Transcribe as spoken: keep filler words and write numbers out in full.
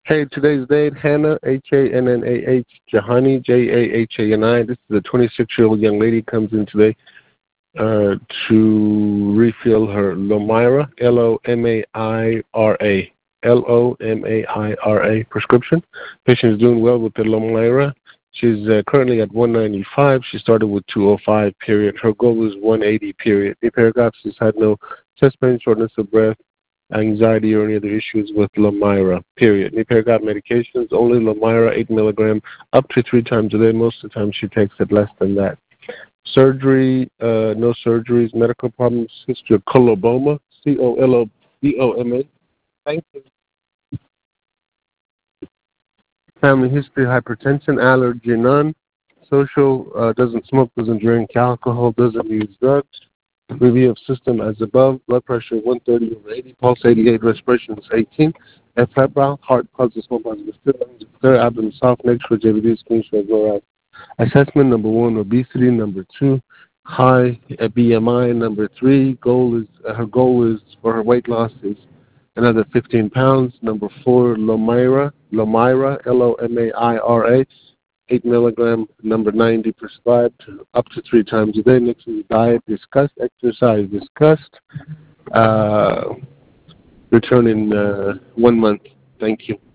Hey, today's date, Hannah, H A N N A H, Jahani, J A H A N I. This is a twenty-six-year-old young lady comes in today uh, to refill her Lomira, L O M A I R A, L O M A I R A prescription. Patient is doing well with the Lomira. She's uh, currently at one ninety-five. She started with two oh five, period. Her goal is one eighty, period. The paragraphs has had no chest pain, shortness of breath, anxiety, or any other issues with Lomira, period. Paragraph medications, only Lomira, eight milligram, up to three times a day. Most of the time she takes it less than that. Surgery, uh, no surgeries. Medical problems, history of coloboma, C O L O B O M A. Thank you. Family history, hypertension, allergy, none. Social, uh, doesn't smoke, doesn't drink alcohol, doesn't use drugs. Review of system as above. Blood pressure one thirty over eighty. Pulse eighty-eight. Respiration is eighteen. F febrile. Heart pulses small positive. Third abdomen soft. Next for J V D screen show go assessment. Number one, obesity. Number two, high B M I. Number three, goal is uh, her goal is for her weight loss is another fifteen pounds. Number four, Lomira. Lomira. L O M A I R A. eight milligram, number ninety prescribed, up to three times a day. Next is diet discussed, exercise discussed. Uh, return in uh, one month. Thank you.